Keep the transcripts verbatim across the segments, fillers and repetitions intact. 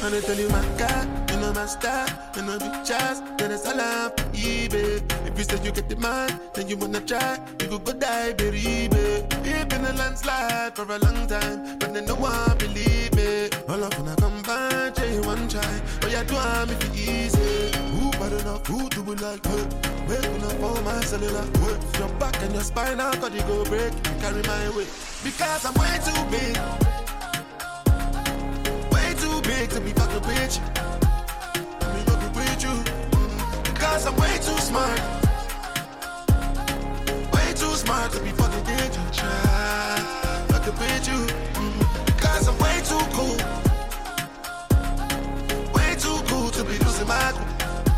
And I tell you my God, you know my style, you know the chance, then it's all up, eBay. If you say you get the man, then you wanna try, you could go die, baby. It's been a landslide for a long time, but then no one believe me. All up when I come back, J one try, but you do I'm if it's easy. Who bad enough, who do we like, hey? Waking up on my cellular, hey? Your back and your spine, how could you go break? You carry my weight, because I'm way too big. Too big to be fucking with you. Let me fucking with you. Because I'm way too smart. Way too smart to be fucking with you. Try fucking with you. Because I'm way too cool. Way too cool to be losing my cool.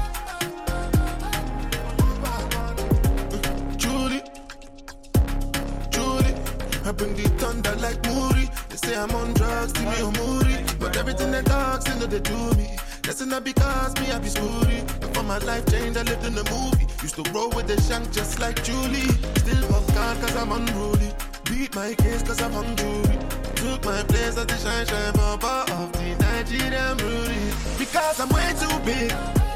Judy, Judy, I bring the thunder like Moody. They say I'm on drugs, see me on Moody. But everything they talk, still know they do me. That's not because me, I be smoothie. And for my life change, I lived in a movie. Used to roll with the shank just like Julie. Still fuck God cause I'm unruly. Beat my case cause I'm hungry. Took my place at the shine shine papa of the Nigerian Rudy. Because I'm way too big.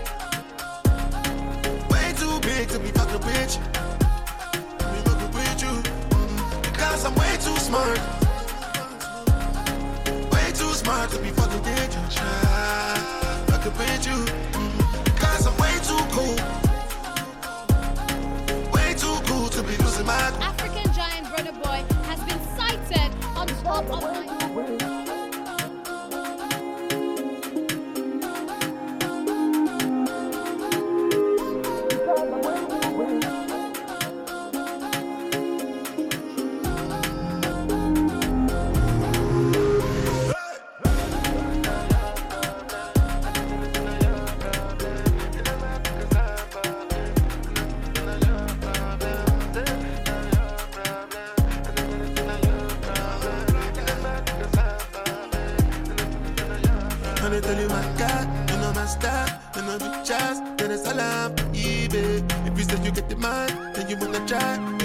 Way too big to be fucking with you. Be fucking with you. Because I'm way too smart. Too smart to be fucking with you. Try fucking with you. Cause I'm way too cool. Way too cool to be losing my cool. African Giant Brother Boy has been sighted on top of my... And I tell you my God, you know my style, you know the chance, then it's all up, eBay. If you say you get the man, then you wanna try,